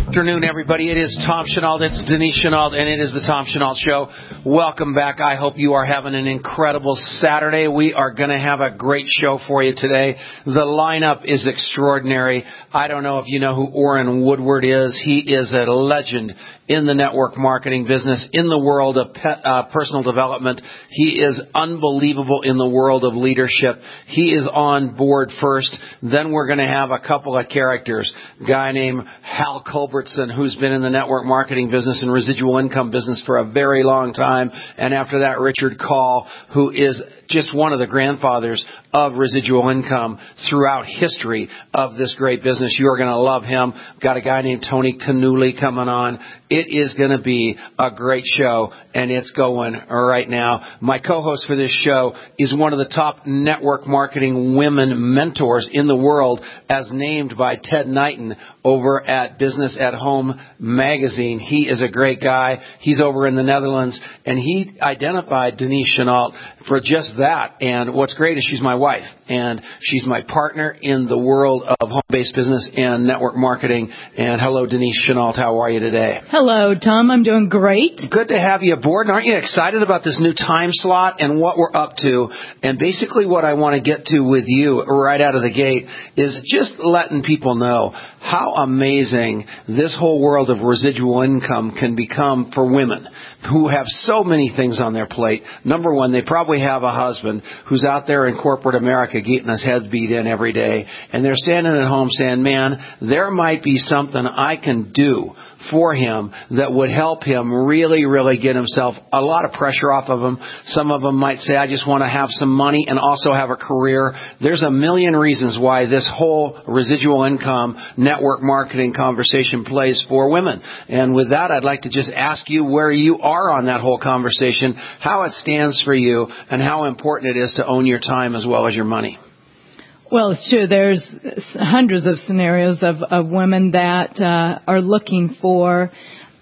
Afternoon, everybody. It is Tom Chenault. It's Denise Chenault, and it is the Tom Chenault Show. Welcome back. I hope you are having an incredible Saturday. We are going to have a great show for you today. The lineup is extraordinary. I don't know if you know who Orrin Woodward is. He is a legend in the network marketing business, in the world of personal development. He is unbelievable in the world of leadership. He is on board first. Then we're going to have a couple of characters. A guy named Hal Culbertson, who's been in the network marketing business and residual income business for a very long time. And after that, Richard Call, who is just one of the grandfathers of residual income throughout history of this great business. You are going to love him. Got a guy named Tony Canuli coming on. It is going to be a great show, and it's going right now. My co-host for this show is one of the top network marketing women mentors in the world, as named by Ted Knighton over at Business at Home magazine. He is a great guy. He's over in the Netherlands, and he identified Denise Chenault for just that. And what's great is she's my wife, and she's my partner in the world of home-based business and network marketing. And hello, Denise Chenault. How are you today? Hello, Tom. I'm doing great. Good to have you aboard. And aren't you excited about this new time slot and what we're up to? And basically what I want to get to with you right out of the gate is just letting people know how amazing this whole world of residual income can become for women who have so many things on their plate. Number one, they probably have a husband who's out there in corporate America getting his head beat in every day, and they're standing at home saying, man, there might be something I can do for him that would help him really, really get himself a lot of pressure off of him. Some of them might say, I just want to have some money and also have a career. There's a million reasons why this whole residual income network marketing conversation plays for women. And with that, I'd like to just ask you where you are on that whole conversation, how it stands for you, and how important it is to own your time as well as your money. Well, it's true. There's hundreds of scenarios of women that are looking for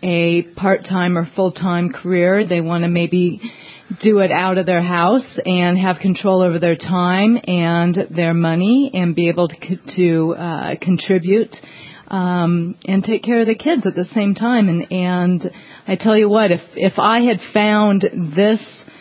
a part-time or full-time career. They want to maybe do it out of their house and have control over their time and their money and be able to contribute and take care of the kids at the same time. And I tell you what, if I had found this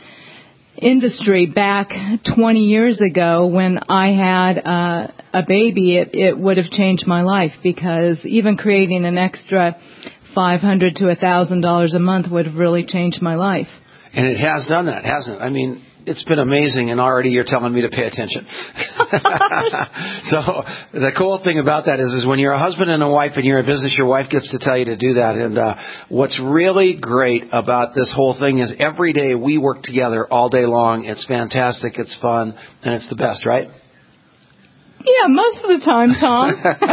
industry back 20 years ago when I had a baby, it would have changed my life, because even creating an extra $500 to $1,000 a month would have really changed my life. And it has done that, hasn't it? I mean, it's been amazing, and already you're telling me to pay attention. So the cool thing about that is when you're a husband and a wife and you're in business, your wife gets to tell you to do that. And what's really great about this whole thing is every day we work together all day long. It's fantastic, it's fun, and it's the best, right? Yeah, most of the time, Tom.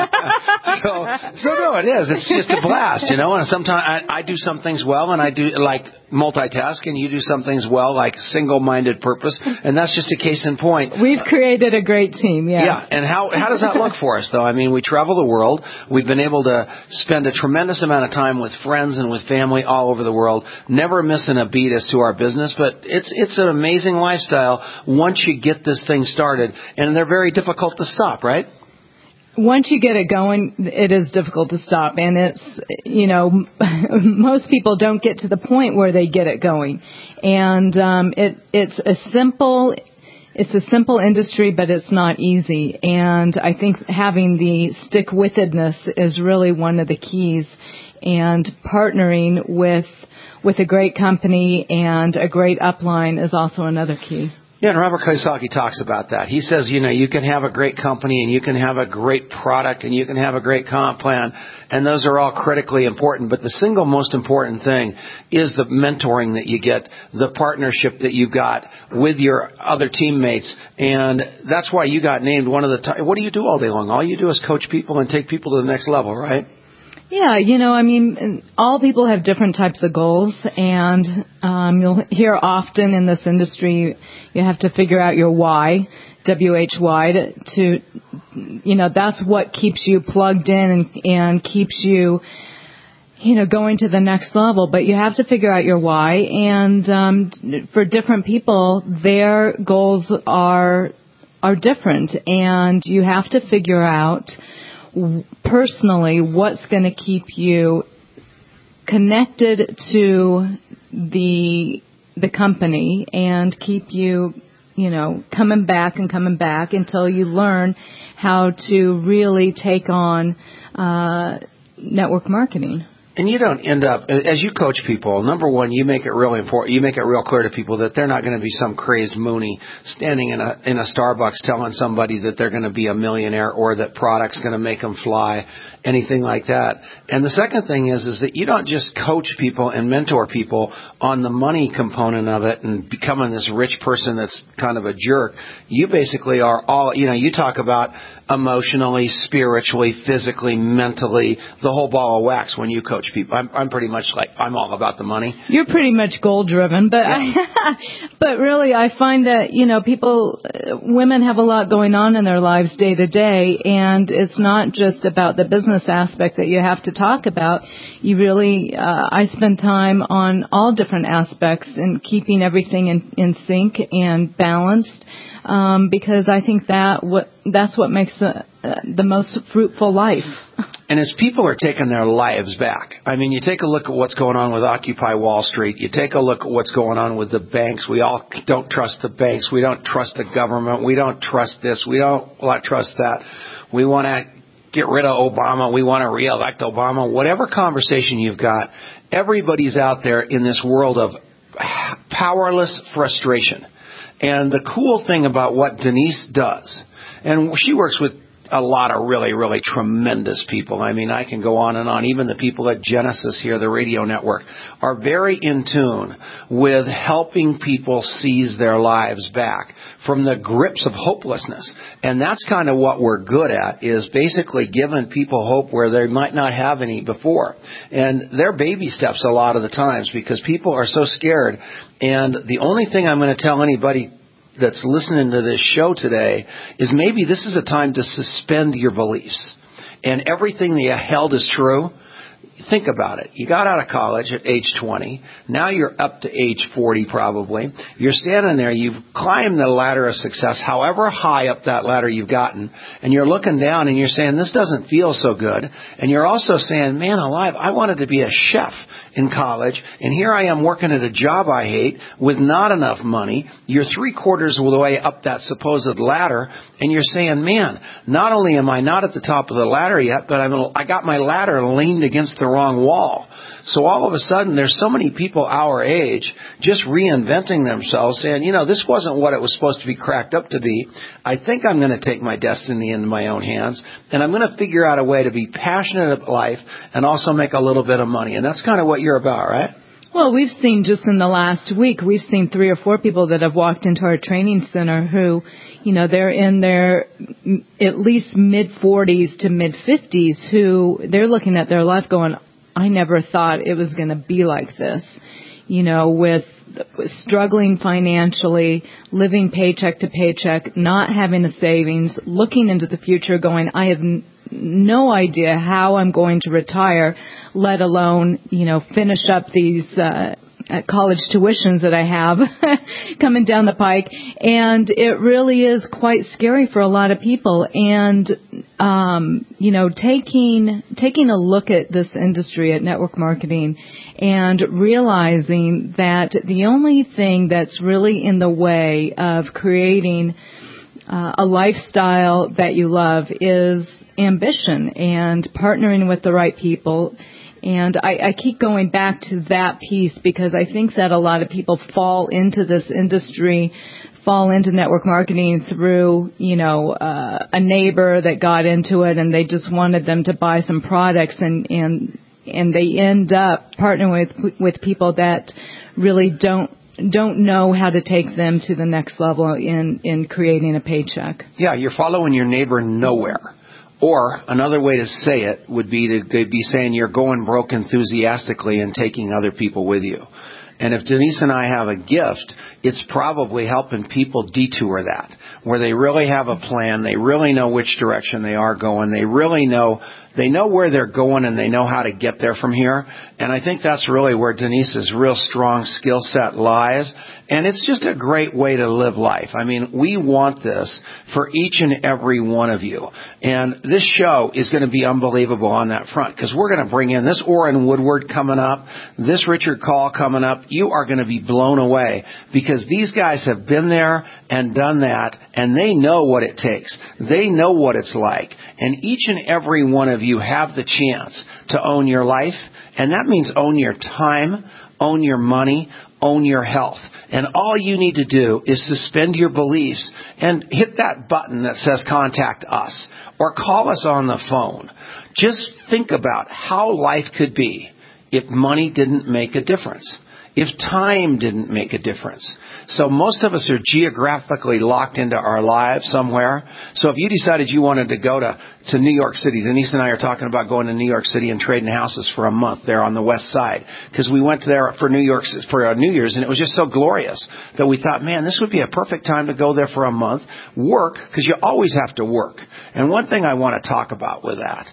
so no, it is. It's just a blast, you know. And sometimes I do some things well, and I do like multitask, and you do some things well, like single-minded purpose, and that's just a case in point. We've created a great team, yeah. Yeah, and how does that look for us, though? I mean, we travel the world. We've been able to spend a tremendous amount of time with friends and with family all over the world, never missing a beat as to our business, but it's an amazing lifestyle once you get this thing started, and they're very difficult to stop, right? Once you get it going, it is difficult to stop. And it's, you know, most people don't get to the point where they get it going. And it's a simple industry, but it's not easy. And I think having the stick-wittedness is really one of the keys. And partnering with a great company and a great upline is also another key. Yeah, and Robert Kiyosaki talks about that. He says, you know, you can have a great company and you can have a great product and you can have a great comp plan, and those are all critically important. But the single most important thing is the mentoring that you get, the partnership that you've got with your other teammates. And that's why you got named one of the what do you do all day long? All you do is coach people and take people to the next level, right? Yeah, you know, I mean, all people have different types of goals, and you'll hear often in this industry, you have to figure out your why, WHY, to you know, that's what keeps you plugged in and keeps you, you know, going to the next level. But you have to figure out your why, and for different people, their goals are different, and you have to figure out personally what's going to keep you connected to the company and keep you, coming back until you learn how to really take on network marketing. And you don't end up, as you coach people, number one, you make it really important. You make it real clear to people that they're not going to be some crazed Mooney standing in a Starbucks telling somebody that they're going to be a millionaire or that product's going to make them fly, anything like that. And the second thing is that you don't just coach people and mentor people on the money component of it and becoming this rich person that's kind of a jerk. You basically are all, you talk about emotionally, spiritually, physically, mentally, the whole ball of wax when you coach people. I'm pretty much like, I'm all about the money. You're pretty much goal driven, but yeah. But really I find that, women have a lot going on in their lives day to day, and it's not just about the business aspect that you have to talk about. You really, I spend time on all different aspects and keeping everything in sync and balanced. Because I think that's what makes the most fruitful life. And as people are taking their lives back, you take a look at what's going on with Occupy Wall Street. You take a look at what's going on with the banks. We all don't trust the banks. We don't trust the government. We don't trust this. We don't trust that. We want to get rid of Obama. We want to reelect Obama. Whatever conversation you've got, everybody's out there in this world of powerless frustration. And the cool thing about what Denise does, and she works with a lot of really, really tremendous people. I can go on and on. Even the people at Genesis here, the radio network, are very in tune with helping people seize their lives back from the grips of hopelessness. And that's kind of what we're good at, is basically giving people hope where they might not have any before. And they're baby steps a lot of the times because people are so scared. And the only thing I'm going to tell anybody that's listening to this show today is maybe this is a time to suspend your beliefs. And everything that you held is true. Think about it. You got out of college at age 20. Now you're up to age 40 probably. You're standing there. You've climbed the ladder of success, however high up that ladder you've gotten. And you're looking down and you're saying, this doesn't feel so good. And you're also saying, man alive, I wanted to be a chef in college, and here I am working at a job I hate with not enough money. You're 3/4 of the way up that supposed ladder, and you're saying, man, not only am I not at the top of the ladder yet, but I got my ladder leaned against the wrong wall. So all of a sudden, there's so many people our age just reinventing themselves, saying, this wasn't what it was supposed to be cracked up to be. I think I'm going to take my destiny into my own hands, and I'm going to figure out a way to be passionate about life and also make a little bit of money. And that's kind of what you're about, right? Well, we've seen just in the last week, we've seen 3 or 4 people that have walked into our training center who, they're in their at least mid-40s to mid-50s, who they're looking at their life going, I never thought it was going to be like this, with struggling financially, living paycheck to paycheck, not having a savings, looking into the future going, I have no idea how I'm going to retire, let alone, finish up these college tuitions that I have coming down the pike. And it really is quite scary for a lot of people. And, taking a look at this industry, at network marketing, and realizing that the only thing that's really in the way of creating a lifestyle that you love is ambition and partnering with the right people. And I keep going back to that piece because I think that a lot of people fall into this industry, fall into network marketing through, a neighbor that got into it and they just wanted them to buy some products and they end up partnering with people that really don't know how to take them to the next level in creating a paycheck. Yeah, you're following your neighbor nowhere. Or another way to say it would be to be saying you're going broke enthusiastically and taking other people with you. And if Denise and I have a gift, it's probably helping people detour that, where they really have a plan, they really know which direction they are going, they know where they're going and they know how to get there from here. And I think that's really where Denise's real strong skill set lies. And it's just a great way to live life. I mean, we want this for each and every one of you. And this show is going to be unbelievable on that front because we're going to bring in this Orrin Woodward coming up, this Richard Call coming up. You are going to be blown away because these guys have been there and done that, and they know what it takes. They know what it's like. And each and every one of you have the chance to own your life, and that means own your time, own your money, own your health. And all you need to do is suspend your beliefs and hit that button that says contact us or call us on the phone. Just think about how life could be if money didn't make a difference, if time didn't make a difference. So most of us are geographically locked into our lives somewhere. So if you decided you wanted to go to New York City, Denise and I are talking about going to New York City and trading houses for a month there on the west side because we went there for New Year's, and it was just so glorious that we thought, man, this would be a perfect time to go there for a month, work, because you always have to work. And one thing I want to talk about with that,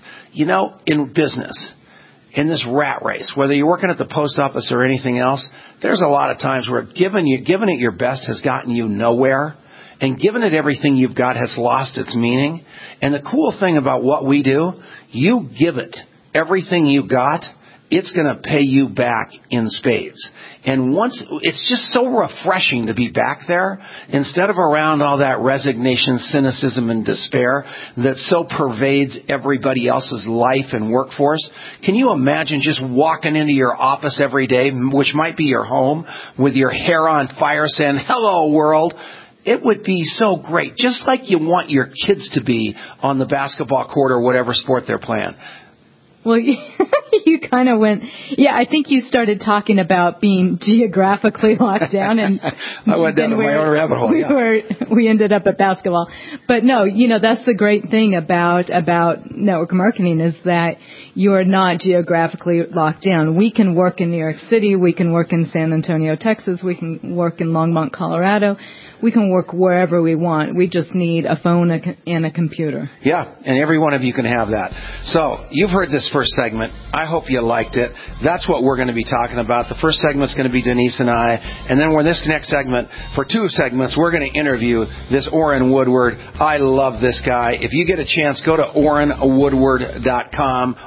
in business, in this rat race, whether you're working at the post office or anything else, there's a lot of times where giving it your best has gotten you nowhere, and giving it everything you've got has lost its meaning. And the cool thing about what we do, you give it everything you got, it's going to pay you back in spades. And it's just so refreshing to be back there instead of around all that resignation, cynicism, and despair that so pervades everybody else's life and workforce. Can you imagine just walking into your office every day, which might be your home, with your hair on fire saying, "Hello, world"? It would be so great, just like you want your kids to be on the basketball court or whatever sport they're playing. Well, you kind of went, I think you started talking about being geographically locked down, and I went down to my own rabbit hole. We ended up at basketball. But no, that's the great thing about network marketing is that you're not geographically locked down. We can work in New York City, we can work in San Antonio, Texas, we can work in Longmont, Colorado. We can work wherever we want. We just need a phone and a computer. Yeah, and every one of you can have that. So you've heard this first segment. I hope you liked it. That's what we're going to be talking about. The first segment's going to be Denise and I. And then this next segment, for 2 segments, we're going to interview this Orrin Woodward. I love this guy. If you get a chance, go to OrrinWoodward.com,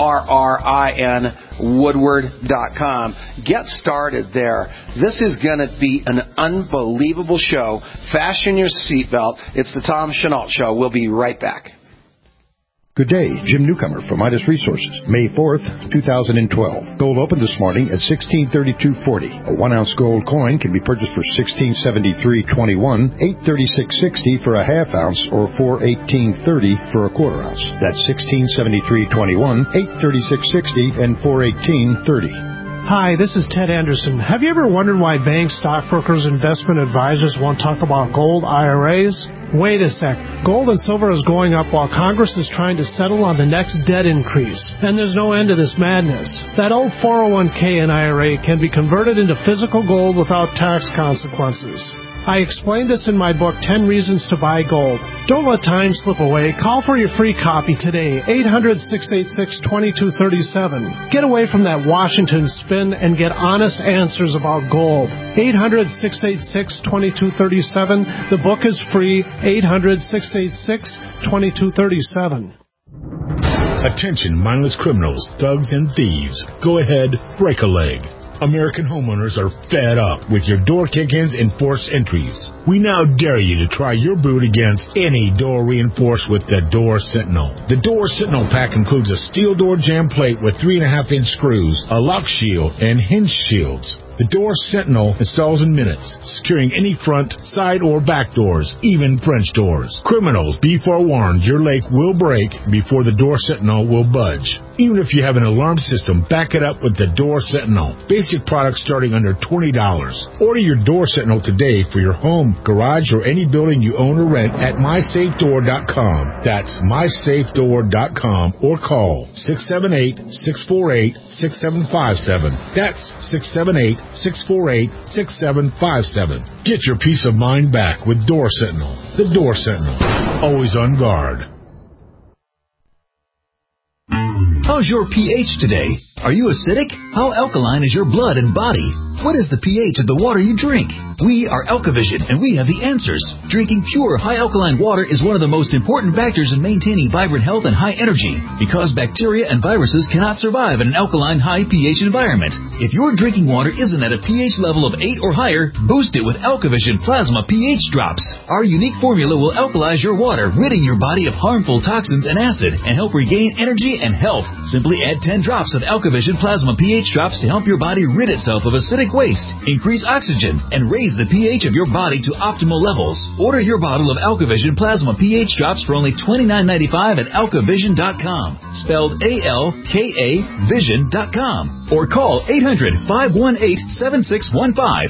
ORRIN Woodward.com. Get started there. This is going to be an unbelievable show. Fasten your seatbelt. It's the Tom Chenault Show. We'll be right back. Good day, Jim Newcomer from Midas Resources. May 4th, 2012. Gold opened this morning at $1632.40. A 1-ounce gold coin can be purchased for $1673.21, $836.60 for a half ounce, or $418.30 for a quarter ounce. That's $1673.21, $836.60, and $418.30. Hi, this is Ted Anderson. Have you ever wondered why banks, stockbrokers, investment advisors won't talk about gold IRAs? Wait a sec. Gold and silver is going up while Congress is trying to settle on the next debt increase. And there's no end to this madness. That old 401k and IRA can be converted into physical gold without tax consequences. I explained this in my book, 10 Reasons to Buy Gold. Don't let time slip away. Call for your free copy today, 800-686-2237. Get away from that Washington spin and get honest answers about gold. 800-686-2237. The book is free, 800-686-2237. Attention, mindless criminals, thugs, and thieves. Go ahead, break a leg. American homeowners are fed up with your door kick-ins and forced entries. We now dare you to try your boot against any door reinforced with the Door Sentinel. The Door Sentinel pack includes a steel door jamb plate with 3.5-inch screws, a lock shield, and hinge shields. The Door Sentinel installs in minutes, securing any front, side, or back doors, even French doors. Criminals, be forewarned, your leg will break before the Door Sentinel will budge. Even if you have an alarm system, back it up with the Door Sentinel. Basic products starting under $20. Order your Door Sentinel today for your home, garage, or any building you own or rent at MySafeDoor.com. That's MySafeDoor.com or call 678-648-6757. That's 678-648-6757. Get your peace of mind back with Door Sentinel. The Door Sentinel. Always on guard. How's your pH today? Are you acidic? How alkaline is your blood and body? What is the pH of the water you drink? We are Alkavision, and we have the answers. Drinking pure, high alkaline water is one of the most important factors in maintaining vibrant health and high energy, because bacteria and viruses cannot survive in an alkaline, high pH environment. If your drinking water isn't at a pH level of 8 or higher, boost it with Alkavision Plasma pH Drops. Our unique formula will alkalize your water, ridding your body of harmful toxins and acid, and help regain energy and health. Simply add 10 drops of Alkavision Plasma pH Drops to help your body rid itself of acidic waste, increase oxygen, and raise the pH of your body to optimal levels. Order your bottle of Alkavision Plasma pH Drops for only $29.95 at alkavision.com, spelled A-L-K-A vision.com, or call 800-518-7615,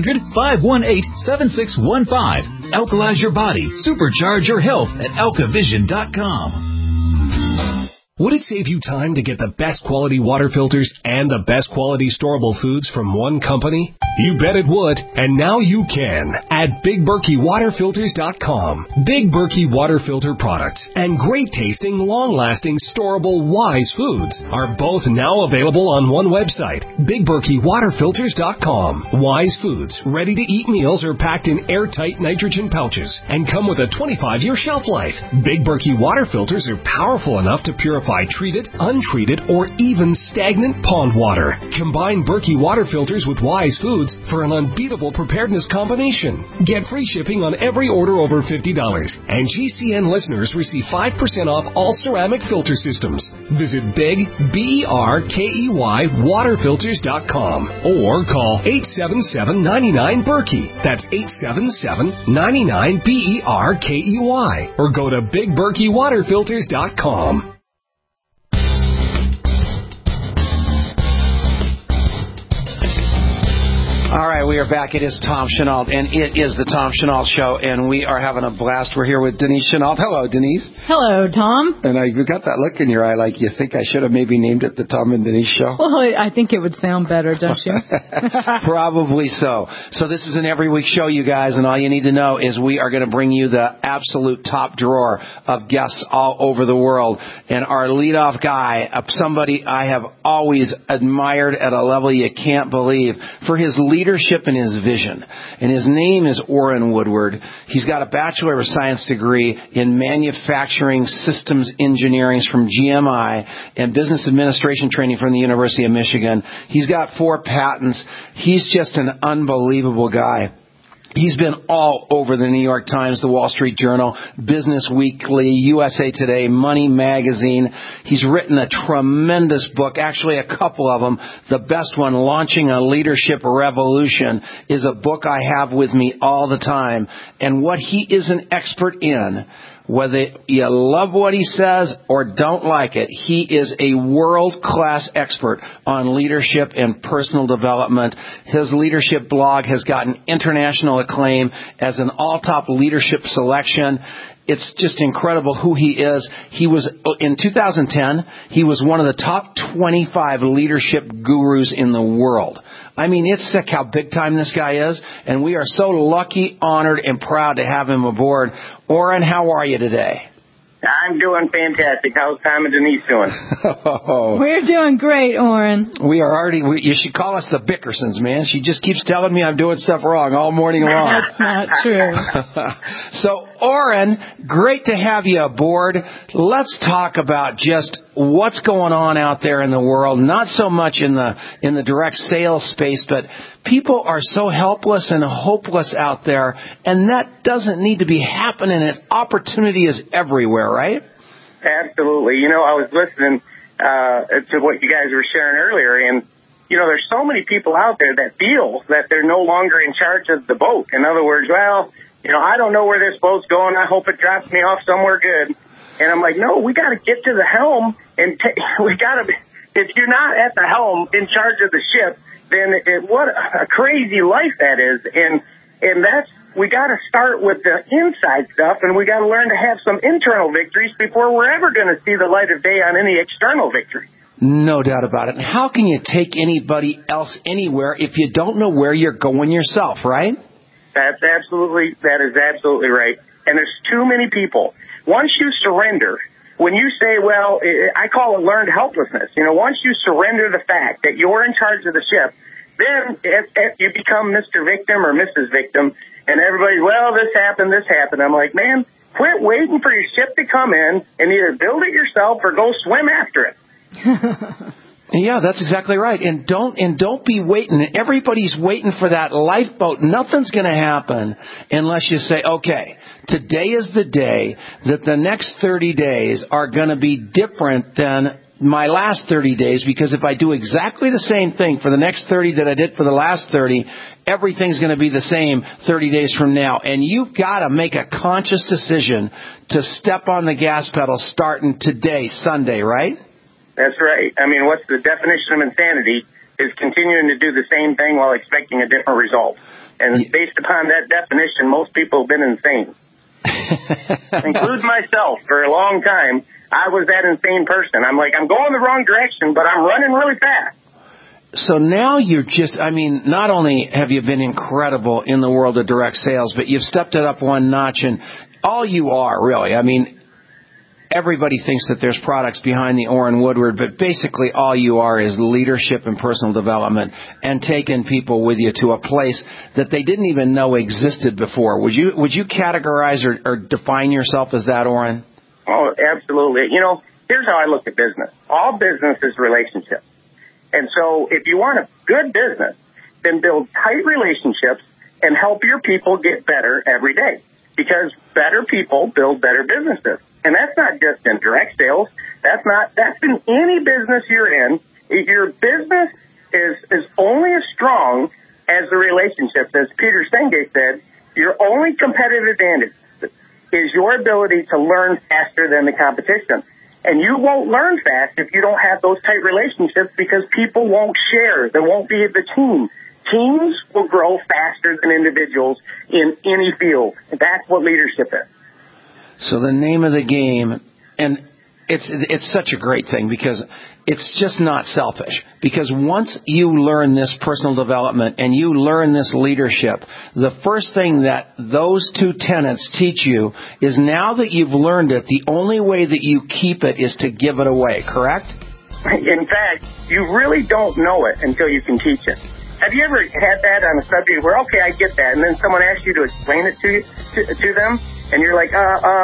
800-518-7615. Alkalize your body, supercharge your health at alkavision.com. Would it save you time to get the best quality water filters and the best quality storable foods from one company? You bet it would, and now you can at BigBerkeyWaterFilters.com. Big Berkey water filter products and great tasting, long-lasting, storable Wise foods are both now available on one website, BigBerkeyWaterFilters.com. Wise foods, ready-to-eat meals are packed in airtight nitrogen pouches and come with a 25-year shelf life. Big Berkey water filters are powerful enough to purify treated, untreated, or even stagnant pond water. Combine Berkey water filters with Wise foods for an unbeatable preparedness combination. Get free shipping on every order over $50, and GCN listeners receive 5% off all ceramic filter systems. Visit Big, BERKEY, waterfilters.com or call 877-99-BERKEY. That's 877-99-BERKEY, or go to BigBerkeyWaterFilters.com. All right, we are back. It is Tom Chenault, and it is the Tom Chenault Show, and we are having a blast. We're here with Denise Chenault. Hello, Denise. Hello, Tom. And you got that look in your eye like you think I should have maybe named it the Tom and Denise Show. Well, I think it would sound better, don't you? Probably so. So this is an every week show, you guys, and all you need to know is we are going to bring you the absolute top drawer of guests all over the world. And our leadoff guy, somebody I have always admired at a level you can't believe for his leadership and his vision. And his name is Orrin Woodward. He's got a Bachelor of Science degree in Manufacturing Systems Engineering from GMI and Business Administration training from the University of Michigan. He's got 4 patents. He's just an unbelievable guy. He's been all over the New York Times, the Wall Street Journal, Business Weekly, USA Today, Money Magazine. He's written a tremendous book, actually a couple of them. The best one, Launching a Leadership Revolution, is a book I have with me all the time. And what he is an expert in, whether you love what he says or don't like it, he is a world-class expert on leadership and personal development. His leadership blog has gotten international acclaim as an all-top leadership selection. It's just incredible who he is. He was, in 2010, he was one of the top 25 leadership gurus in the world. I mean, it's sick how big time this guy is, and we are so lucky, honored, and proud to have him aboard. Orrin, how are you today? I'm doing fantastic. How's Tom and Denise doing? We're doing great, Orrin. We are already, you should call us the Bickersons, man. She just keeps telling me I'm doing stuff wrong all morning long. That's not true. So, Orrin, great to have you aboard. Let's talk about just what's going on out there in the world, not so much in the direct sales space, but people are so helpless and hopeless out there, and that doesn't need to be happening. Opportunity is everywhere, right? Absolutely. You know, I was listening to what you guys were sharing earlier, and, you know, there's so many people out there that feel that they're no longer in charge of the boat. In other words, well, you know, I don't know where this boat's going. I hope it drops me off somewhere good. And I'm like, no, we got to get to the helm, and we got to. If you're not at the helm in charge of the ship, then what a crazy life that is. And that's, we got to start with the inside stuff, and we got to learn to have some internal victories before we're ever going to see the light of day on any external victory. No doubt about it. And how can you take anybody else anywhere if you don't know where you're going yourself, right? That is absolutely right. And there's too many people. Once you surrender, when you say, well, I call it learned helplessness. You know, once you surrender the fact that you're in charge of the ship, then you become Mr. Victim or Mrs. Victim, and everybody's, well, this happened. I'm like, man, quit waiting for your ship to come in and either build it yourself or go swim after it. Yeah, that's exactly right. And don't be waiting. Everybody's waiting for that lifeboat. Nothing's going to happen unless you say, okay, today is the day that the next 30 days are going to be different than my last 30 days, because if I do exactly the same thing for the next 30 that I did for the last 30, everything's going to be the same 30 days from now. And you've got to make a conscious decision to step on the gas pedal starting today, Sunday, right? That's right. I mean, what's the definition of insanity is continuing to do the same thing while expecting a different result. And based upon that definition, most people have been insane. Include myself. For a long time, I was that insane person. I'm like, I'm going the wrong direction, but I'm running really fast. So now you're just, I mean, not only have you been incredible in the world of direct sales, but you've stepped it up one notch, and all you are, really, I mean, everybody thinks that there's products behind the Orrin Woodward, but basically all you are is leadership and personal development and taking people with you to a place that they didn't even know existed before. Would you categorize or define yourself as that, Orrin? Oh, absolutely. You know, here's how I look at business. All business is relationships. And so if you want a good business, then build tight relationships and help your people get better every day, because better people build better businesses. And that's not just in direct sales. That's in any business you're in. Your business is only as strong as the relationships. As Peter Senge said, your only competitive advantage is your ability to learn faster than the competition. And you won't learn fast if you don't have those tight relationships, because people won't share. There won't be the team. Teams will grow faster than individuals in any field. That's what leadership is. So the name of the game, and it's such a great thing, because it's just not selfish. Because once you learn this personal development and you learn this leadership, the first thing that those two tenets teach you is, now that you've learned it, the only way that you keep it is to give it away, correct? In fact, you really don't know it until you can teach it. Have you ever had that on a subject where, okay, I get that, and then someone asks you to explain it to them, and you're like,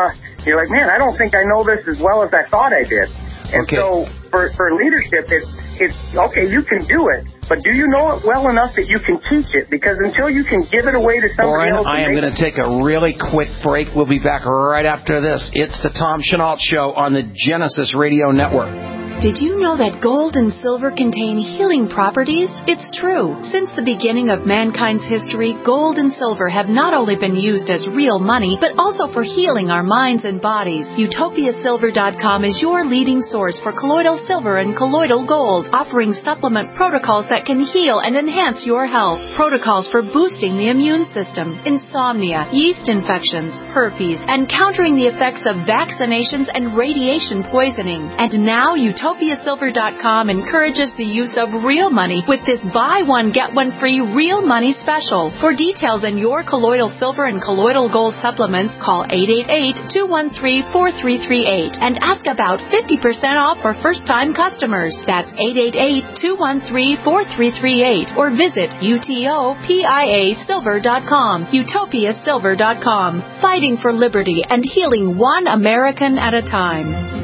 man, I don't think I know this as well as I thought I did. And so for leadership, it's okay, you can do it, but do you know it well enough that you can teach it? Because until you can give it away to somebody else... I am going to take a really quick break. We'll be back right after this. It's the Tom Chenault Show on the Genesis Radio Network. Did you know that gold and silver contain healing properties? It's true. Since the beginning of mankind's history, gold and silver have not only been used as real money, but also for healing our minds and bodies. UtopiaSilver.com is your leading source for colloidal silver and colloidal gold, offering supplement protocols that can heal and enhance your health. Protocols for boosting the immune system, insomnia, yeast infections, herpes, and countering the effects of vaccinations and radiation poisoning. And now UtopiaSilver.com encourages the use of real money with this buy one, get one free real money special. For details on your colloidal silver and colloidal gold supplements, call 888-213-4338 and ask about 50% off for first-time customers. That's 888-213-4338 or visit UTOPIASilver.com. UtopiaSilver.com. Fighting for liberty and healing one American at a time.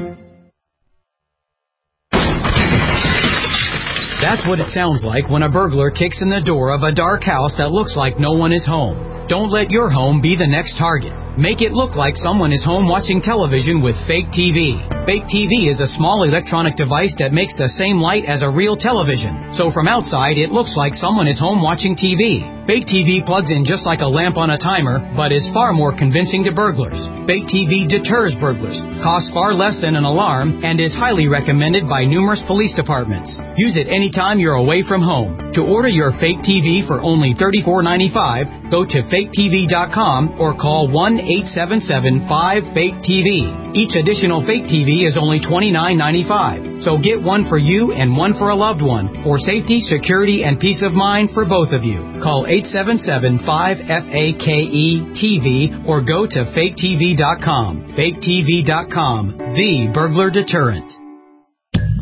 That's what it sounds like when a burglar kicks in the door of a dark house that looks like no one is home. Don't let your home be the next target. Make it look like someone is home watching television with Fake TV. Fake TV is a small electronic device that makes the same light as a real television. So from outside, it looks like someone is home watching TV. Fake TV plugs in just like a lamp on a timer, but is far more convincing to burglars. Fake TV deters burglars, costs far less than an alarm, and is highly recommended by numerous police departments. Use it anytime you're away from home. To order your Fake TV for only $34.95, go to FakeTV.com or call 1-877-5-FAKE-TV. Each additional Fake TV is only $29.95. So get one for you and one for a loved one, for safety, security, and peace of mind for both of you. Call 877-5-FAKE-TV or go to FakeTV.com. FakeTV.com, the burglar deterrent.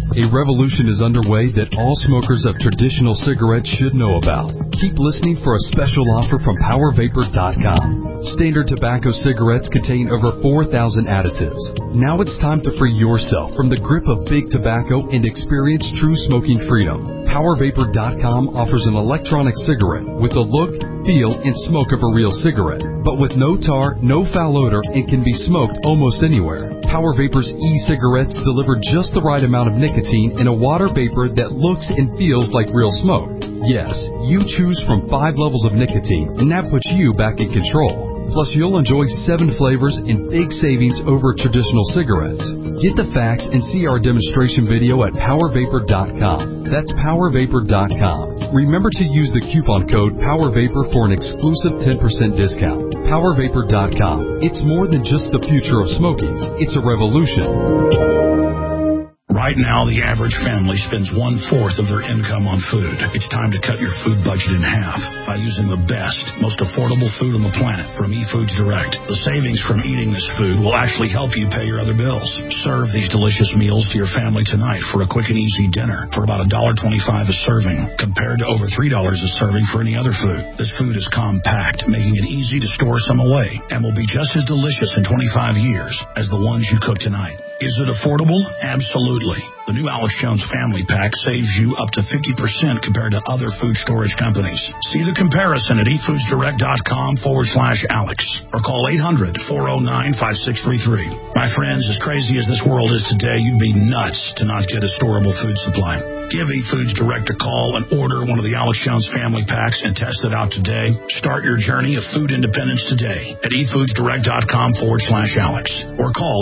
A revolution is underway that all smokers of traditional cigarettes should know about. Keep listening for a special offer from PowerVapor.com. Standard tobacco cigarettes contain over 4,000 additives. Now it's time to free yourself from the grip of big tobacco and experience true smoking freedom. PowerVapor.com offers an electronic cigarette with the look, feel, and smoke of a real cigarette, but with no tar, no foul odor, and can be smoked almost anywhere. Power Vapor's e-cigarettes deliver just the right amount of nicotine in a water vapor that looks and feels like real smoke. Yes, you choose from 5 levels of nicotine, and that puts you back in control. Plus, you'll enjoy 7 flavors and big savings over traditional cigarettes. Get the facts and see our demonstration video at PowerVapor.com. That's PowerVapor.com. Remember to use the coupon code PowerVapor for an exclusive 10% discount. PowerVapor.com. It's more than just the future of smoking. It's a revolution. Right now, the average family spends 1/4 of their income on food. It's time to cut your food budget in half by using the best, most affordable food on the planet from eFoods Direct. The savings from eating this food will actually help you pay your other bills. Serve these delicious meals to your family tonight for a quick and easy dinner for about $1.25 a serving, compared to over $3 a serving for any other food. This food is compact, making it easy to store some away, and will be just as delicious in 25 years as the ones you cook tonight. Is it affordable? Absolutely. The new Alex Jones Family Pack saves you up to 50% compared to other food storage companies. See the comparison at eFoodsDirect.com/Alex or call 800-409-5633. My friends, as crazy as this world is today, you'd be nuts to not get a storable food supply. Give eFoods Direct a call and order one of the Alex Jones Family Packs and test it out today. Start your journey of food independence today at eFoodsDirect.com/Alex or call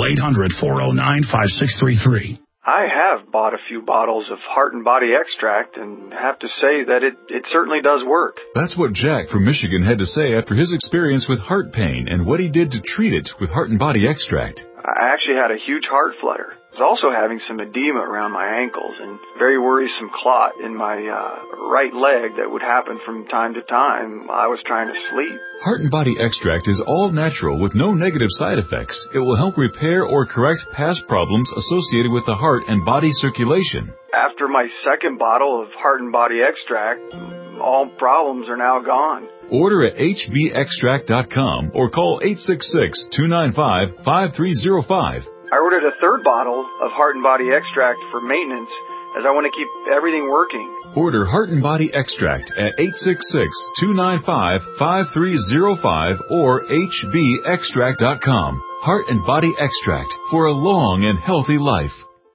800-409-5633. I have bought a few bottles of Heart and Body Extract and have to say that it certainly does work. That's what Jack from Michigan had to say after his experience with heart pain and what he did to treat it with Heart and Body Extract. I actually had a huge heart flutter. I was also having some edema around my ankles and very worrisome clot in my right leg that would happen from time to time while I was trying to sleep. Heart and Body Extract is all natural with no negative side effects. It will help repair or correct past problems associated with the heart and body circulation. After my second bottle of Heart and Body Extract, all problems are now gone. Order at hbextract.com or call 866-295-5305. I ordered a third bottle of Heart and Body Extract for maintenance as I want to keep everything working. Order Heart and Body Extract at 866-295-5305 or hbextract.com. Heart and Body Extract for a long and healthy life.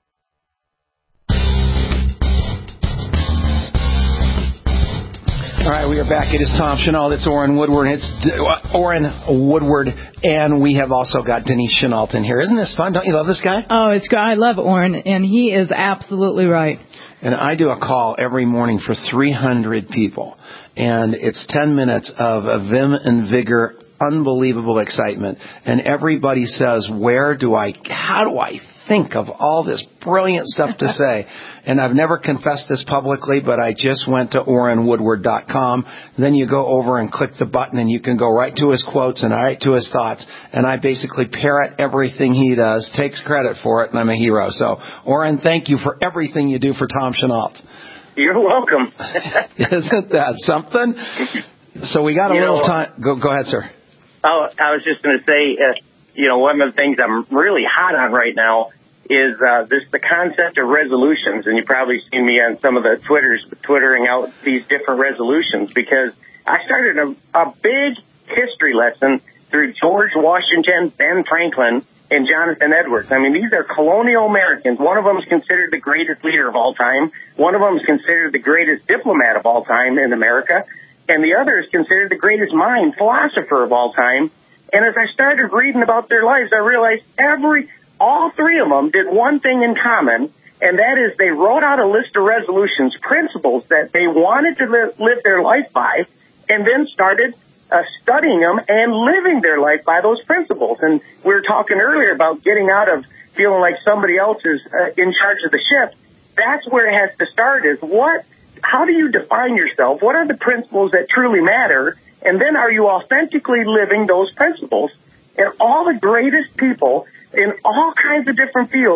All right, we are back. It is Tom Chenault. It's Orrin Woodward. Orrin Woodward, and we have also got Denise Chenault in here. Isn't this fun? Don't you love this guy? Oh, it's great. I love Orrin, and he is absolutely right. And I do a call every morning for 300 people, and it's 10 minutes of vim and vigor, unbelievable excitement, and everybody says, how do I think of all this brilliant stuff to say? And I've never confessed this publicly, but I just went to OrinWoodward.com. Then you go over and click the button, and you can go right to his quotes and right to his thoughts. And I basically parrot everything he does, takes credit for it, and I'm a hero. So, Orrin, thank you for everything you do for Tom Chenault. You're welcome. Isn't that something? So we got a little time. Go ahead, sir. Oh, I was just going to say, one of the things I'm really hot on right now is the concept of resolutions, and you've probably seen me on some of the twittering out these different resolutions, because I started a big history lesson through George Washington, Ben Franklin, and Jonathan Edwards. I mean, these are colonial Americans. One of them is considered the greatest leader of all time. One of them is considered the greatest diplomat of all time in America, and the other is considered the greatest mind, philosopher of all time. And as I started reading about their lives, I realized all three of them did one thing in common, and that is they wrote out a list of resolutions, principles that they wanted to live their life by, and then started studying them and living their life by those principles. And we were talking earlier about getting out of feeling like somebody else is in charge of the ship. That's where it has to start, is how do you define yourself? What are the principles that truly matter? And then are you authentically living those principles? And all the greatest people in all kinds of different fields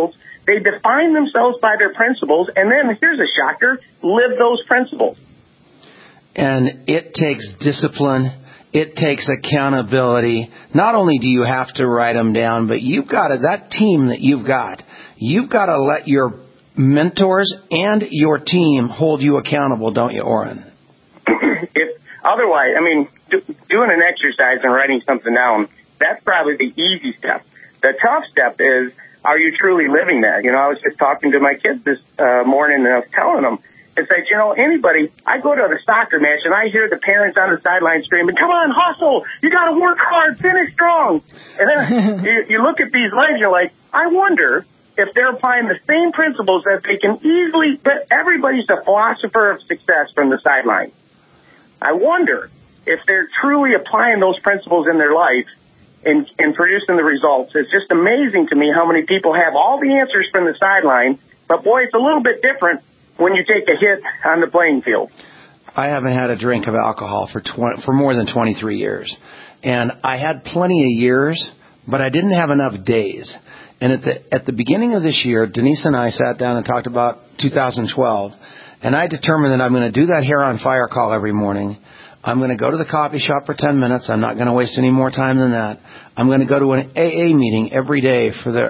They define themselves by their principles, and then, here's a shocker, live those principles. And it takes discipline. It takes accountability. Not only do you have to write them down, but you've got to, that team that you've got to let your mentors and your team hold you accountable, don't you, Orrin? If otherwise, I mean, doing an exercise and writing something down, that's probably the easy step. The tough step is, are you truly living that? You know, I was just talking to my kids this morning, and I was telling them, it's like, you know, anybody, I go to the soccer match and I hear the parents on the sideline screaming, come on, hustle, you got to work hard, finish strong. And then you look at these lives, you're like, I wonder if they're applying the same principles that they can easily, but everybody's a philosopher of success from the sideline. I wonder if they're truly applying those principles in their life and producing the results. It's just amazing to me how many people have all the answers from the sideline, but boy, it's a little bit different when you take a hit on the playing field. I haven't had a drink of alcohol for more than 23 years. And I had plenty of years, but I didn't have enough days. And at the beginning of this year, Denise and I sat down and talked about 2012. And I determined that I'm going to do that Hair on Fire call every morning. I'm going to go to the coffee shop for 10 minutes. I'm not going to waste any more time than that. I'm going to go to an AA meeting every day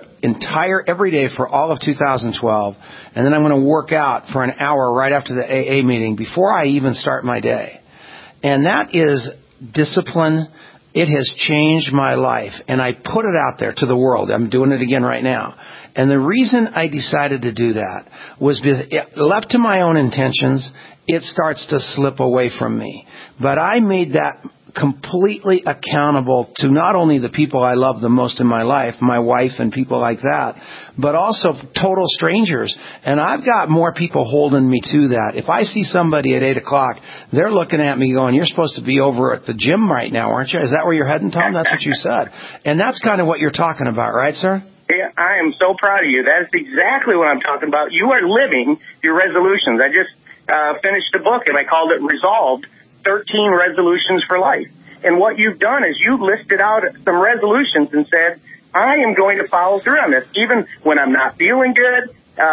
every day for all of 2012. And then I'm going to work out for an hour right after the AA meeting before I even start my day. And that is discipline. It has changed my life. And I put it out there to the world. I'm doing it again right now. And the reason I decided to do that was because left to my own intentions, it starts to slip away from me. But I made that completely accountable to not only the people I love the most in my life, my wife and people like that, but also total strangers. And I've got more people holding me to that. If I see somebody at 8 o'clock, they're looking at me going, you're supposed to be over at the gym right now, aren't you? Is that where you're heading, Tom? That's what you said. And that's kind of what you're talking about, right, sir? Yeah, I am so proud of you. That is exactly what I'm talking about. You are living your resolutions. I just finished a book, and I called it Resolved, 13 Resolutions for Life. And what you've done is you've listed out some resolutions and said, I am going to follow through on this. Even when I'm not feeling good,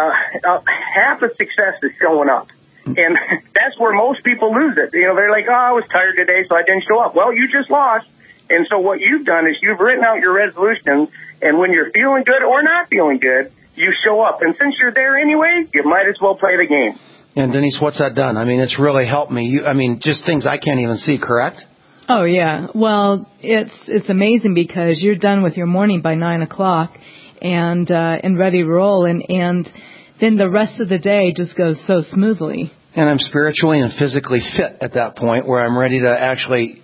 half of success is showing up. And that's where most people lose it. You know, they're like, oh, I was tired today, so I didn't show up. Well, you just lost. And so what you've done is you've written out your resolutions, and when you're feeling good or not feeling good, you show up. And since you're there anyway, you might as well play the game. And Denise, what's that done? I mean, it's really helped me. Just things I can't even see, correct? Oh, yeah. Well, it's amazing because you're done with your morning by 9 o'clock and ready to roll. And then the rest of the day just goes so smoothly. And I'm spiritually and physically fit at that point where I'm ready to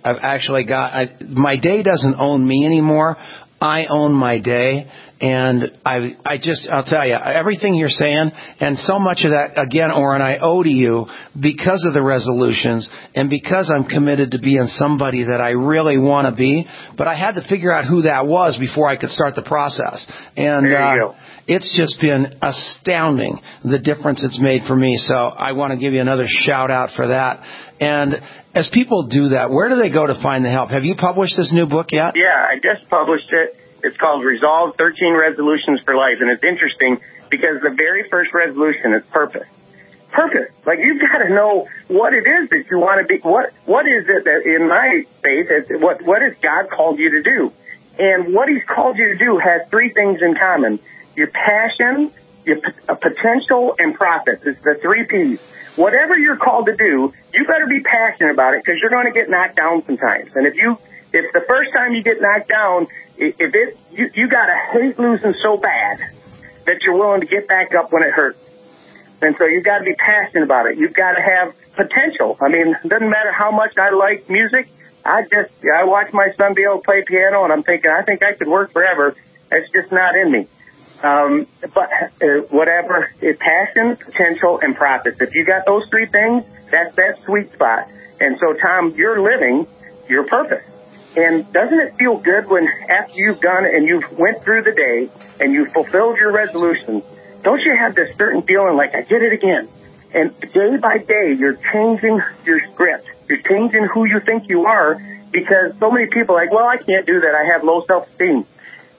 my day doesn't own me anymore. I own my day. And I'll tell you, everything you're saying, and so much of that, again, Orrin, I owe to you because of the resolutions and because I'm committed to being somebody that I really want to be. But I had to figure out who that was before I could start the process. And there you go. It's just been astounding, the difference it's made for me. So I want to give you another shout out for that. And as people do that, where do they go to find the help? Have you published this new book yet? Yeah, I just published it. It's called Resolve, 13 Resolutions for Life. And it's interesting because the very first resolution is purpose. Purpose. Like, you've got to know what it is that you want to be. What is it that, in my faith, what has God called you to do? And what He's called you to do has three things in common. Your passion, your potential, and profits. It's the 3 Ps. Whatever you're called to do, you better be passionate about it because you're going to get knocked down sometimes. And if the first time you get knocked down, you got to hate losing so bad that you're willing to get back up when it hurts. And so you've got to be passionate about it. You've got to have potential. I mean, it doesn't matter how much I like music. I watch my son be able to play piano, and I'm thinking, I think I could work forever. It's just not in me. But whatever, passion, potential, and profits. If you got those 3 things, that's that sweet spot. And so, Tom, you're living your purpose. And doesn't it feel good when after you've done it and you've went through the day and you've fulfilled your resolutions, don't you have this certain feeling like, I did it again? And day by day, you're changing your script. You're changing who you think you are because so many people are like, well, I can't do that. I have low self-esteem.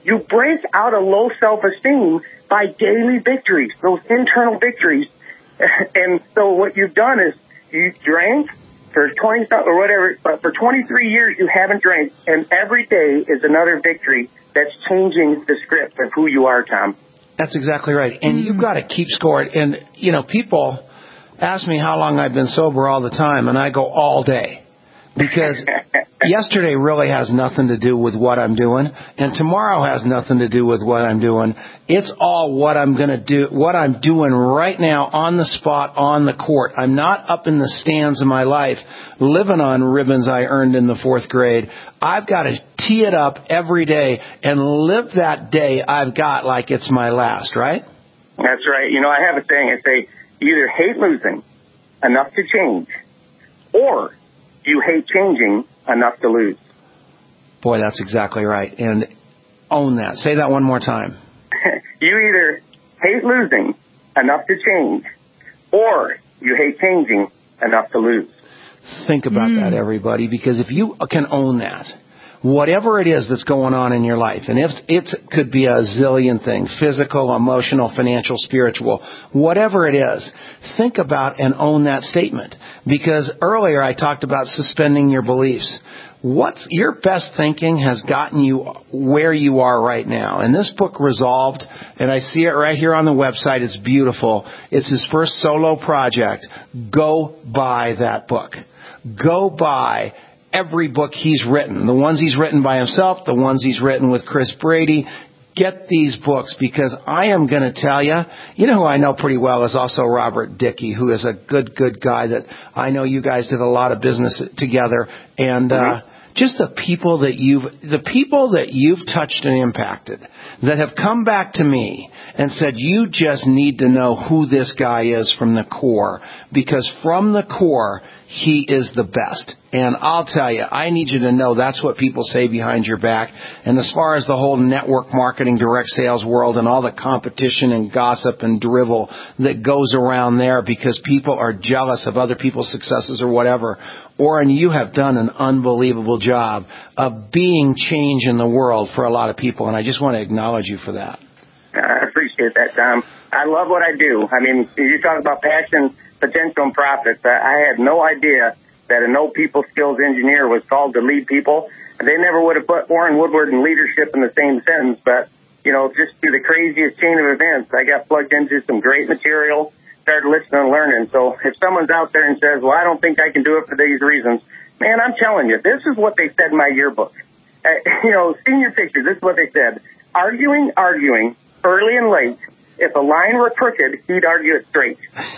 You break out of low self-esteem by daily victories, those internal victories. And so what you've done is you drank for 20 or whatever, but for 23 years you haven't drank, and every day is another victory that's changing the script of who you are, Tom. That's exactly right. And you've got to keep score. And, people ask me how long I've been sober all the time, and I go all day. Because yesterday really has nothing to do with what I'm doing, and tomorrow has nothing to do with what I'm doing. It's all what I'm going to do, what I'm doing right now on the spot, on the court. I'm not up in the stands of my life living on ribbons I earned in the 4th grade. I've got to tee it up every day and live that day I've got like it's my last, right? That's right. I have a saying. I say, you either hate losing enough to change, or you hate changing enough to lose. Boy, that's exactly right. And own that. Say that one more time. You either hate losing enough to change, or you hate changing enough to lose. Think about that, everybody, because if you can own that, whatever it is that's going on in your life, and if it could be a zillion things, physical, emotional, financial, spiritual, whatever it is, think about and own that statement. Because earlier I talked about suspending your beliefs. What's your best thinking has gotten you where you are right now. And this book, Resolved, and I see it right here on the website. It's beautiful. It's his first solo project. Go buy that book. Go buy every book he's written, the ones he's written by himself, the ones he's written with Chris Brady. Get these books, because I am going to tell you, who I know pretty well is also Robert Dickey, who is a good guy that I know you guys did a lot of business together. And just the people that you've touched and impacted that have come back to me and said, you just need to know who this guy is from the core, because from the core, he is the best. And I'll tell you, I need you to know that's what people say behind your back. And as far as the whole network marketing, direct sales world and all the competition and gossip and drivel that goes around there because people are jealous of other people's successes or whatever, Orrin, you have done an unbelievable job of being change in the world for a lot of people. And I just want to acknowledge you for that. I appreciate that, Tom. I love what I do. I mean, you talk about passion, potential, and profits. I had no idea that a no people skills engineer was called to lead people. They never would have put Orrin Woodward and leadership in the same sentence, but, just through the craziest chain of events, I got plugged into some great material, started listening and learning. So if someone's out there and says, well, I don't think I can do it for these reasons, man, I'm telling you, this is what they said in my yearbook. Senior picture, this is what they said. Arguing, early and late. If a line were crooked, he'd argue it straight.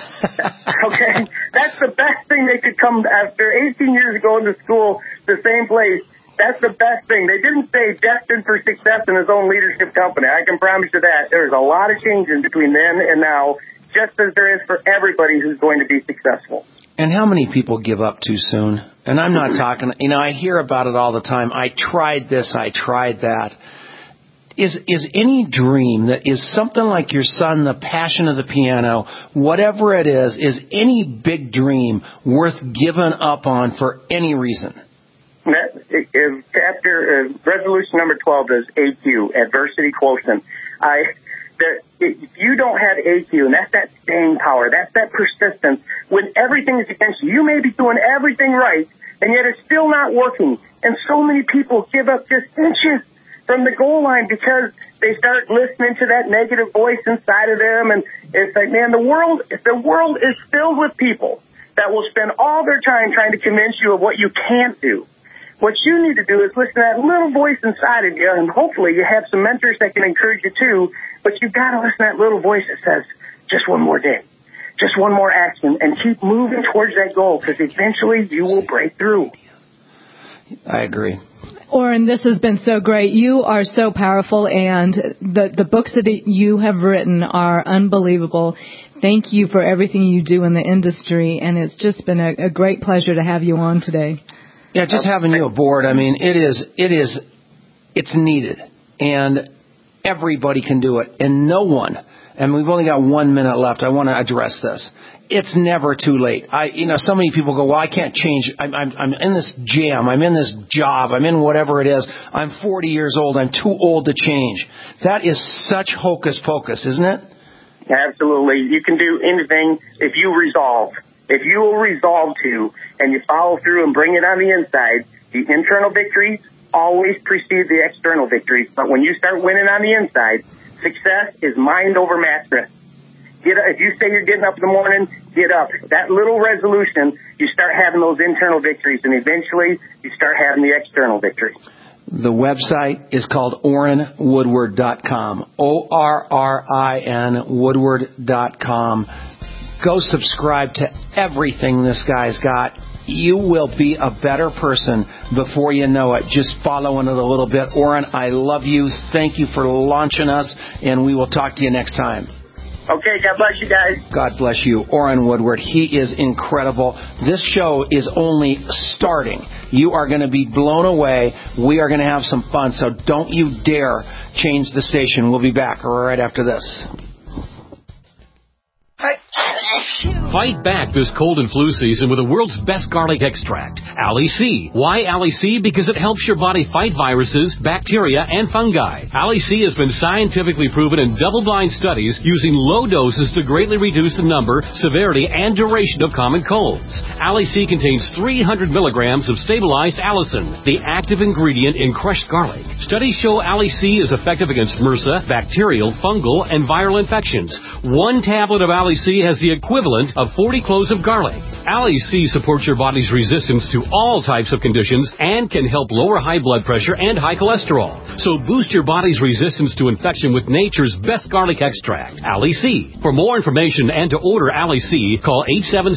Okay? That's the best thing they could come after 18 years ago into school, the same place. That's the best thing. They didn't say destined for success in his own leadership company. I can promise you that. There's a lot of changes between then and now, just as there is for everybody who's going to be successful. And how many people give up too soon? And I'm not talking, I hear about it all the time. I tried this, I tried that. Is any dream that is something like your son, the passion of the piano, whatever it is any big dream worth giving up on for any reason? Resolution number 12 is AQ, adversity quotient. If you don't have AQ, and that's that staying power, that's that persistence, when everything is against you, you may be doing everything right, and yet it's still not working. And so many people give up just inches from the goal line because they start listening to that negative voice inside of them. And it's like, man, the world is filled with people that will spend all their time trying to convince you of what you can't do. What you need to do is listen to that little voice inside of you, and hopefully you have some mentors that can encourage you too, but you've got to listen to that little voice that says, just one more day, just one more action, and keep moving towards that goal, because eventually you will break through. I agree. Orrin, this has been so great. You are so powerful, and the books that you have written are unbelievable. Thank you for everything you do in the industry, and it's just been a great pleasure to have you on today. Yeah, just having you aboard, it's needed, and everybody can do it, and no one and we've only got 1 minute left, I want to address this. It's never too late. So many people go, well, I can't change. I'm in this jam. I'm in this job. I'm in whatever it is. I'm 40 years old. I'm too old to change. That is such hocus pocus, isn't it? Absolutely. You can do anything if you resolve. If you will resolve to, and you follow through and bring it on the inside, the internal victories always precede the external victories. But when you start winning on the inside, success is mind over mattress. If you say you're getting up in the morning, get up. That little resolution, you start having those internal victories, and eventually you start having the external victories. The website is called OrinWoodward.com. ORRIN Woodward.com. Go subscribe to everything this guy's got. You will be a better person before you know it. Just following it a little bit. Orin, I love you. Thank you for launching us, and we will talk to you next time. Okay, God bless you guys. God bless you. Orin Woodward, he is incredible. This show is only starting. You are going to be blown away. We are going to have some fun, so don't you dare change the station. We'll be back right after this. Fight back this cold and flu season with the world's best garlic extract, Ali C. Why Ali C? Because it helps your body fight viruses, bacteria, and fungi. Ali C has been scientifically proven in double-blind studies using low doses to greatly reduce the number, severity, and duration of common colds. Ali C contains 300 milligrams of stabilized allicin, the active ingredient in crushed garlic. Studies show Ali C is effective against MRSA, bacterial, fungal, and viral infections. 1 tablet of Ali C has the equivalent of 40 cloves of garlic. Ali C supports your body's resistance to all types of conditions and can help lower high blood pressure and high cholesterol. So boost your body's resistance to infection with nature's best garlic extract, Ali C. For more information and to order Ali C, call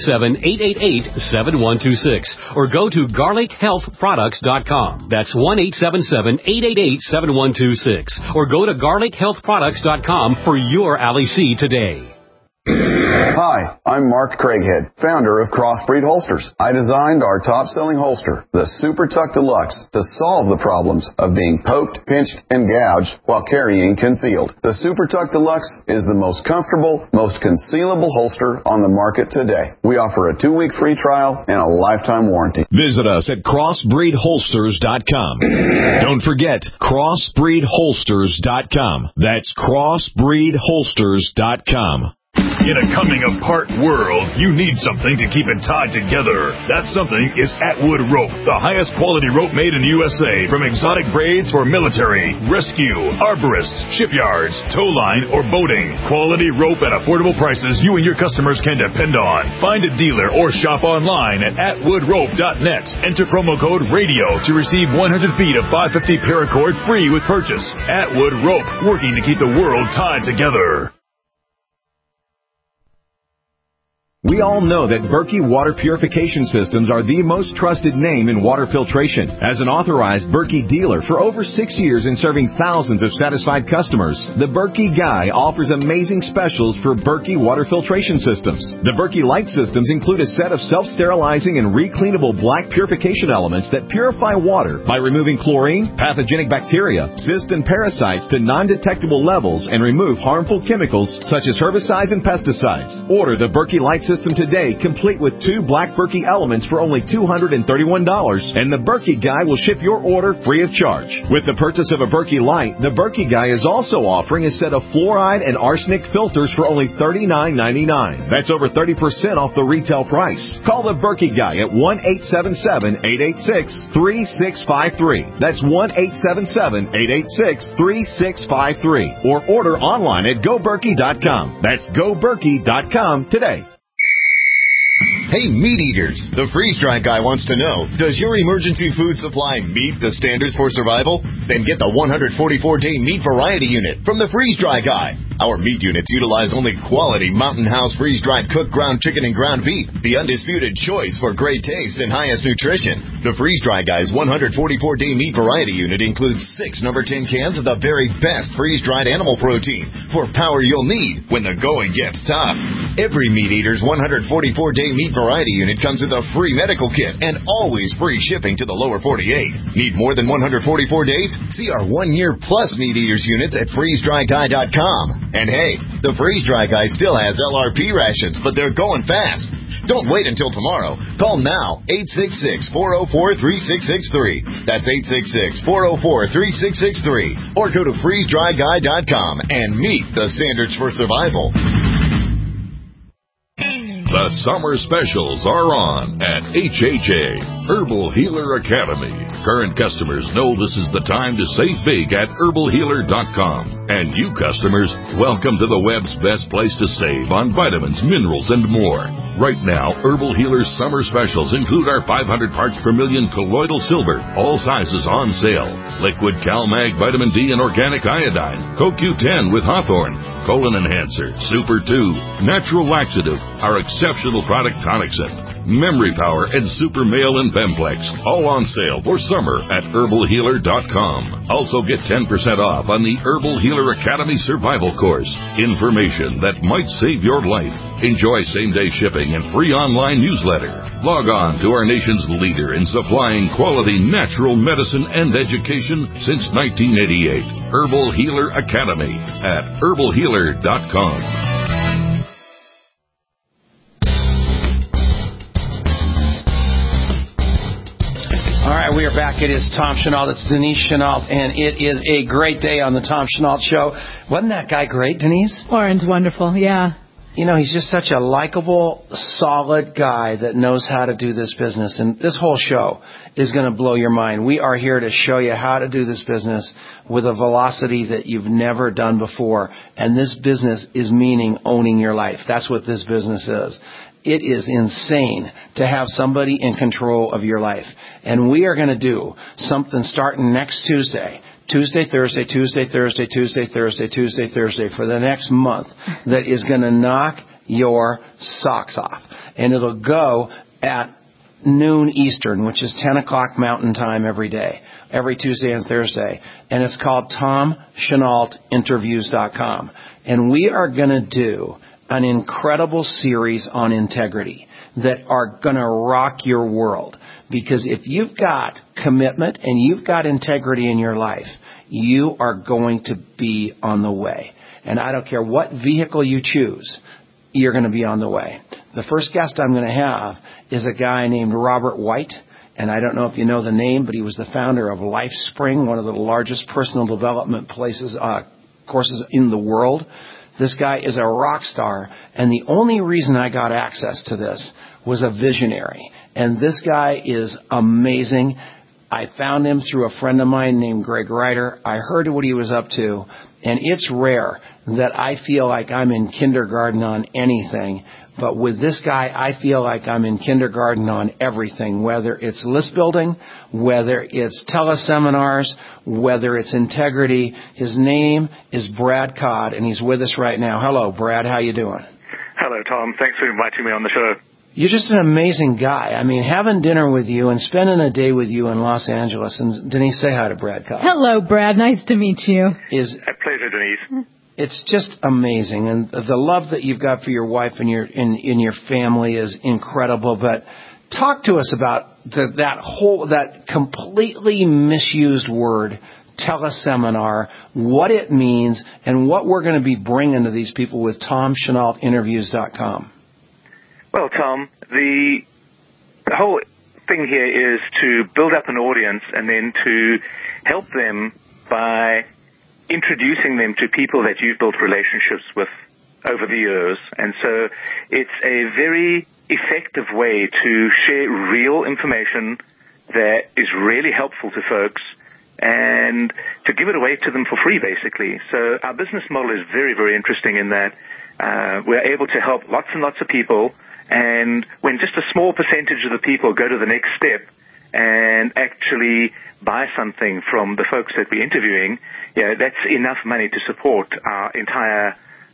877-888-7126 or go to garlichealthproducts.com. That's 1-877-888-7126 or go to garlichealthproducts.com for your Ali C today. Hi, I'm Mark Craighead, founder of Crossbreed Holsters. I designed our top-selling holster, the Super Tuck Deluxe, to solve the problems of being poked, pinched, and gouged while carrying concealed. The Super Tuck Deluxe is the most comfortable, most concealable holster on the market today. We offer a 2-week free trial and a lifetime warranty. Visit us at crossbreedholsters.com. Don't forget, crossbreedholsters.com. That's crossbreedholsters.com. In a coming-apart world, you need something to keep it tied together. That something is Atwood Rope, the highest quality rope made in the USA, from exotic braids for military, rescue, arborists, shipyards, tow line, or boating. Quality rope at affordable prices you and your customers can depend on. Find a dealer or shop online at atwoodrope.net. Enter promo code RADIO to receive 100 feet of 550 paracord free with purchase. Atwood Rope, working to keep the world tied together. We all know that Berkey Water Purification Systems are the most trusted name in water filtration. As an authorized Berkey dealer for over 6 years and serving thousands of satisfied customers, the Berkey Guy offers amazing specials for Berkey Water Filtration Systems. The Berkey Light Systems include a set of self-sterilizing and recleanable black purification elements that purify water by removing chlorine, pathogenic bacteria, cysts, and parasites to non-detectable levels and remove harmful chemicals such as herbicides and pesticides. Order the Berkey Light System today, complete with 2 black Berkey elements for only $231, and the Berkey Guy will ship your order free of charge. With the purchase of a Berkey Light, the Berkey Guy is also offering a set of fluoride and arsenic filters for only $39.99. That's over 30% off the retail price. Call the Berkey Guy at 1-877-886-3653. That's 1-877-886-3653. Or order online at GoBerkey.com. That's GoBerkey.com today. Hey, meat eaters! The freeze-dry guy wants to know, does your emergency food supply meet the standards for survival? Then get the 144-day meat variety unit from the freeze-dry guy. Our meat units utilize only quality Mountain House freeze-dried cooked ground chicken and ground beef, the undisputed choice for great taste and highest nutrition. The freeze-dry guy's 144-day meat variety unit includes 6 number 10 cans of the very best freeze-dried animal protein for power you'll need when the going gets tough. Every meat eater's 144-day meat variety unit comes with a free medical kit and always free shipping to the lower 48. Need more than 144 days? See our 1-year plus meat eaters units at freezedryguy.com. And hey, the freeze-dry guy still has LRP rations, but they're going fast. Don't wait until tomorrow. Call now, 866-404-3663. That's 866-404-3663. Or go to freezedryguy.com and meet the standards for survival. The summer specials are on at HHA, Herbal Healer Academy. Current customers know this is the time to save big at herbalhealer.com. And you customers, welcome to the web's best place to save on vitamins, minerals, and more. Right now, Herbal Healer's summer specials include our 500 parts per million colloidal silver, all sizes on sale. Liquid CalMag Vitamin D and Organic Iodine, CoQ10 with Hawthorne, Colon Enhancer, Super 2, Natural Laxative, our exceptional product Tonicsyn, Memory Power, and Super Male and Bemplex, all on sale for summer at herbalhealer.com. Also get 10% off on the Herbal Healer Academy Survival Course. Information that might save your life. Enjoy same-day shipping and free online newsletter. Log on to our nation's leader in supplying quality natural medicine and education since 1988. Herbal Healer Academy at herbalhealer.com. All right, we are back. It is Tom Chenault. It's Denise Chenault, and it is a great day on the Tom Chenault Show. Wasn't that guy great, Denise? Oren's wonderful, yeah. You know, he's just such a likable, solid guy that knows how to do this business. And this whole show is going to blow your mind. We are here to show you how to do this business with a velocity that you've never done before. And this business is meaning owning your life. That's what this business is. It is insane to have somebody in control of your life. And we are going to do something starting next Tuesday. Tuesday, Thursday for the next month that is going to knock your socks off. And it'll go at noon Eastern, which is 10 o'clock Mountain Time every day, every Tuesday and Thursday. And it's called TomChenaultInterviews.com. And we are going to do an incredible series on integrity that are going to rock your world. Because if you've got commitment and you've got integrity in your life, you are going to be on the way. And I don't care what vehicle you choose, you're going to be on the way. The first guest I'm going to have is a guy named Robert White. And I don't know if you know the name, but he was the founder of LifeSpring, one of the largest personal development courses in the world. This guy is a rock star, and the only reason I got access to this was a visionary. And this guy is amazing. I found him through a friend of mine named Greg Ryder. I heard what he was up to, and it's rare that I feel like I'm in kindergarten on anything. But with this guy, I feel like I'm in kindergarten on everything, whether it's list building, whether it's teleseminars, whether it's integrity. His name is Brad Codd, and he's with us right now. Hello, Brad. How you doing? Hello, Tom. Thanks for inviting me on the show. You're just an amazing guy. I mean, having dinner with you and spending a day with you in Los Angeles. And Denise, say hi to Brad Codd. Hello, Brad. Nice to meet you. A pleasure, Denise. It's just amazing, and the love that you've got for your wife and in your family is incredible. But talk to us about that completely misused word, teleseminar, what it means, and what we're going to be bringing to these people with TomChenaultInterviews.com. Well, Tom, the whole thing here is to build up an audience and then to help them by introducing them to people that you've built relationships with over the years. And so it's a very effective way to share real information that is really helpful to folks and to give it away to them for free, basically. So our business model is very, very interesting in that we're able to help lots and lots of people. And when just a small percentage of the people go to the next step and actually buy something from the folks that we're interviewing, that's enough money to support our entire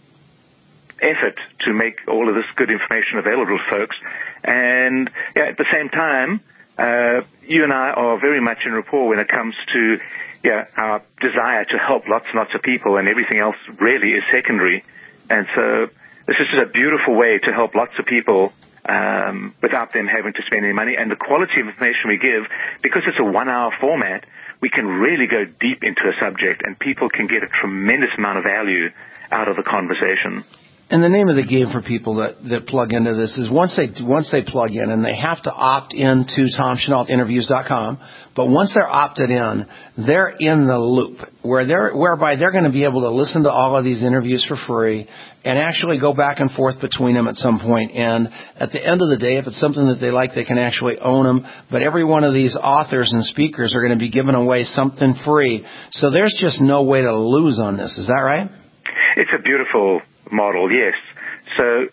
effort to make all of this good information available to folks. And at the same time, you and I are very much in rapport when it comes to our desire to help lots and lots of people, and everything else really is secondary. And so this is just a beautiful way to help lots of people without them having to spend any money. And the quality of information we give, because it's a 1-hour format, we can really go deep into a subject, and people can get a tremendous amount of value out of the conversation. And the name of the game for people that plug into this is once they plug in, and they have to opt into TomChenaultInterviews.com, but once they're opted in, they're in the loop whereby they're going to be able to listen to all of these interviews for free and actually go back and forth between them at some point. And at the end of the day, if it's something that they like, they can actually own them. But every one of these authors and speakers are going to be giving away something free. So there's just no way to lose on this. Is that right? It's a beautiful model, yes. So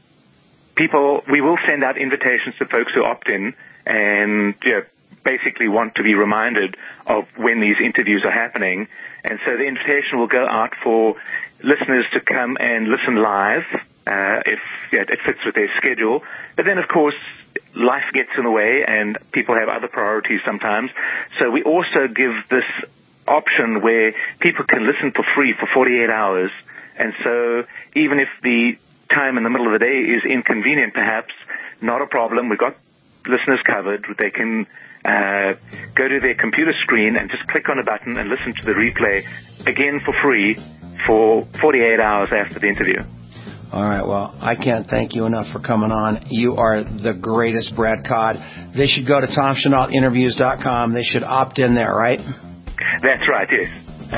we will send out invitations to folks who opt in and basically want to be reminded of when these interviews are happening. And so the invitation will go out for listeners to come and listen live if it fits with their schedule. But then, of course, life gets in the way and people have other priorities sometimes. So we also give this option where people can listen for free for 48 hours. And so even if the time in the middle of the day is inconvenient, perhaps, not a problem. We've got listeners covered. They can go to their computer screen and just click on a button and listen to the replay, again for free, for 48 hours after the interview. All right, well, I can't thank you enough for coming on. You are the greatest, Brad Codd. They should go to TomChenaultInterviews.com. They should opt in there, right? That's right, yes.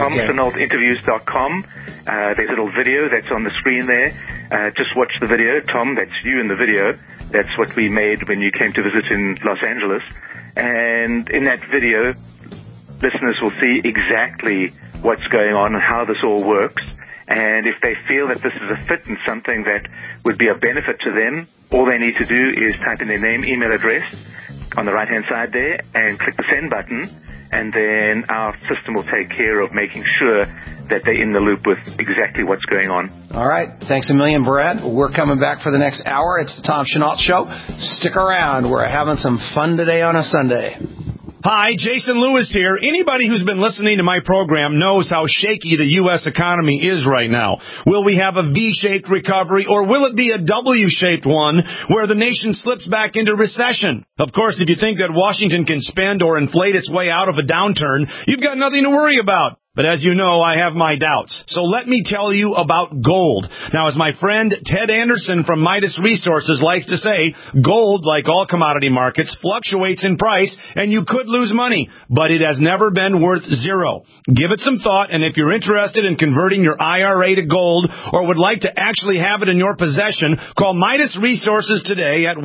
TomChenaultInterviews.com. There's a little video that's on the screen there. Just watch the video. Tom, that's you in the video. That's what we made when you came to visit in Los Angeles. And in that video, listeners will see exactly what's going on and how this all works. And if they feel that this is a fit and something that would be a benefit to them, all they need to do is type in their name, email address on the right-hand side there and click the send button. And then our system will take care of making sure that they're in the loop with exactly what's going on. All right. Thanks a million, Brad. We're coming back for the next hour. It's the Tom Chenault Show. Stick around. We're having some fun today on a Sunday. Hi, Jason Lewis here. Anybody who's been listening to my program knows how shaky the U.S. economy is right now. Will we have a V-shaped recovery, or will it be a W-shaped one where the nation slips back into recession? Of course, if you think that Washington can spend or inflate its way out of a downturn, you've got nothing to worry about. But as you know, I have my doubts. So let me tell you about gold. Now, as my friend Ted Anderson from Midas Resources likes to say, gold, like all commodity markets, fluctuates in price, and you could lose money, but it has never been worth zero. Give it some thought, and if you're interested in converting your IRA to gold or would like to actually have it in your possession, call Midas Resources today at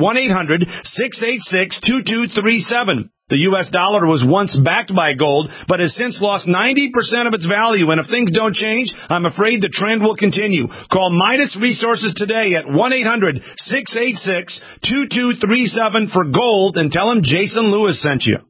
1-800-686-2237. The U.S. dollar was once backed by gold, but has since lost 90% of its value. And if things don't change, I'm afraid the trend will continue. Call Midas Resources today at 1-800-686-2237 for gold and tell them Jason Lewis sent you.